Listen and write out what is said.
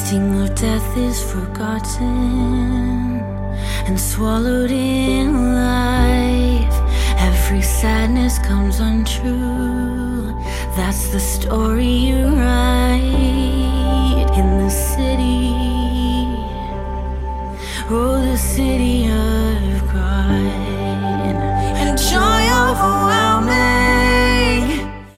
sting of death is forgotten and swallowed in life. Every sadness comes untrue. That's the story you write in the city. Oh, the city of God. And joy overwhelming